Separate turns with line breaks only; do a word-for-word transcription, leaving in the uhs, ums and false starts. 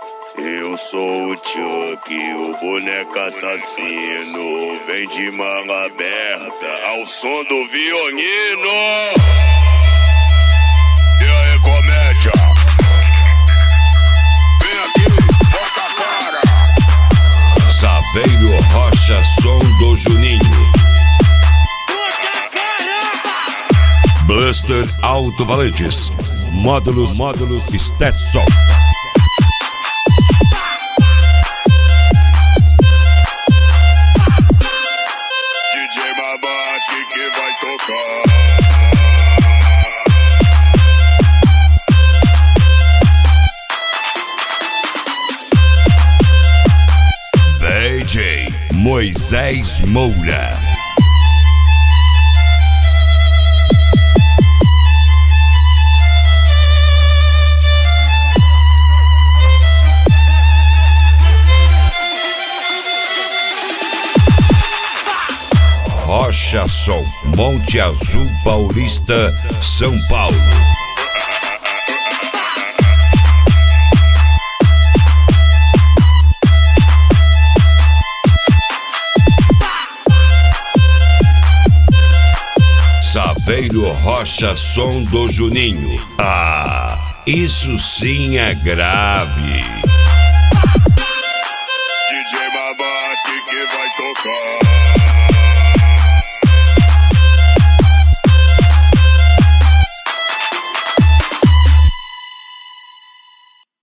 Eu sou o Chuck, o boneco assassino. Vem de manga aberta ao som do violino. E aí, comédia? Vem aqui, bota a cara.
Saveiro Rocha, som do Juninho. Blaster Alto-Valentes. Módulos, módulos Stetson. D J Moisés Moura. Rocha Som, Monte Azul Paulista, São Paulo. Saveiro Rocha, som do Juninho. Ah, isso sim é grave.
D J Mabate que vai tocar.